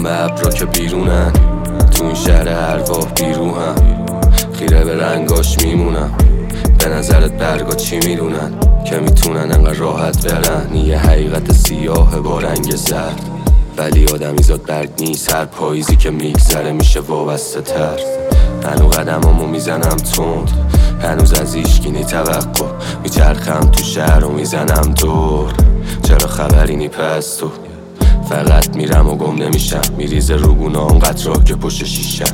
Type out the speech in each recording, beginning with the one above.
به ابرا که بیرونن، تو این شهر ارواح بیروهم، خیره به رنگاش میمونم. به نظرت برگا چی میدونن که میتونن انقدر راحت برن؟ یه حقیقت سیاه با رنگ زرد، ولی آدمی زاد برگ نیست. هر پاییزی که میگذره میشه وابسته تر. هنو قدمامو میزنم تند، هنوز از ایشگینی توقع، میچرخم تو شهر و میزنم دور. چرا خبری نی پس تو؟ فقط میرم و گم نمیشم، میریزه روگونه اونقدر راه که پشت شیشم.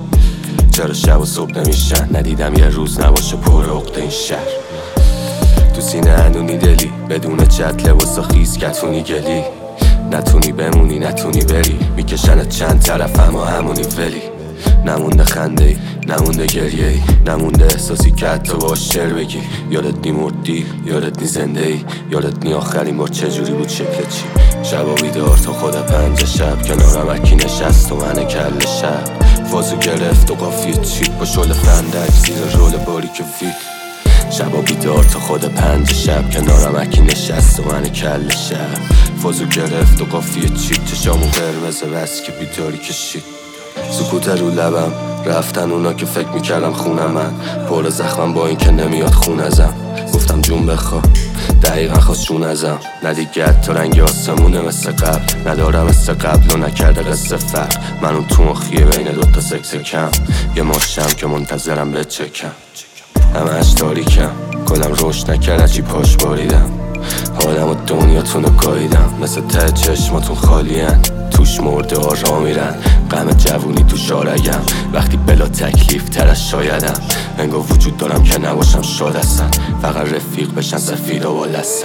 چرا شب و صبح نمیشن؟ ندیدم یه روز نباشه پر عقده این شهر. تو سینه هنونی دلی، بدون چت لباسا خیز کتونی گلی. نتونی بمونی نتونی بری، میکشنت چند طرف اما همونی ولی. نمونده خنده ای، نمونده گریه ای، نمونده احساسی که حتی باش شعر بگی. یادت نی مردی، یادت نی زنده ای، یادت نی آخرین بار چجوری بود شکل چی. شبا بیدار تا خود 5 شب، کنارم اکی نشست و من کل شب. فازو گرفت و قافیه چید با شل فندک زیر رول باریک فیت. شبا بیدار تا خود 5 شب، کنارم اکی نشست و من کل شب. فازو گرفت و قافیه چید، چشامو قرمزه بس که بیداری کشید. سکوت رو لبم، رفتن اونا که فکر میکردم خونم. من پر زخمم با این که نمیاد خون ازم. گفتم جون بخوا، دقیقا خواست جون ازم. ندیگه حتی رنگ آسمونه مثل قبل، ندارم مثل قبل و نکرده قصه فرق. من اون تو مخیه بین دوتا سکس کم، یه ماشم که منتظرم به چکم. همهش تاریکم، کلم رشد نکرد چی پاش باریدم. حالم و دنیاتونو گاییدم، مثل ته چشماتون خالین، توش مرده ها را میرن. غم جوونی تو شارگم، وقتی بلا تکلیف تر از شایدم. انگار وجود دارم که نباشم شاد هستن، فقط رفیق بشن سفید و بالستن.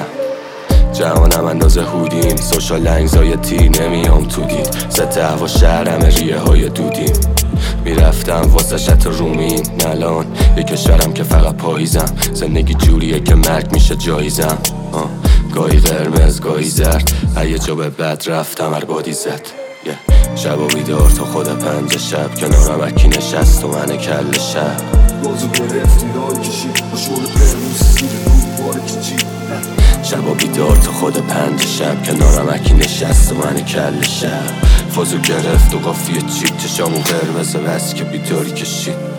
جوانم اندازه هودیم، سوشال انگزایتی نمیام تو دید. ست هوا شهرم ریه های دودیم، میرفتم واسه شط رومین. نلان یه کشورم که فقط پاییزم، زندگی جوریه که مرگ میشه جایزم. گاهی قرمز گاهی زرد، یه جا به بد رفتم هر بادی زد. شبا بیدار تا خود 5 شب، کنارم اکی نشست و من کل شب. بازو گرفت ایران کشید با شور قرمز زیر رو باره کشید. شبا بیدار تا خود 5 شب، کنارم اکی نشست و من کل شب. فازو گرفت و قافیه چید، چشامو قرمزه بس که بیداری کشید.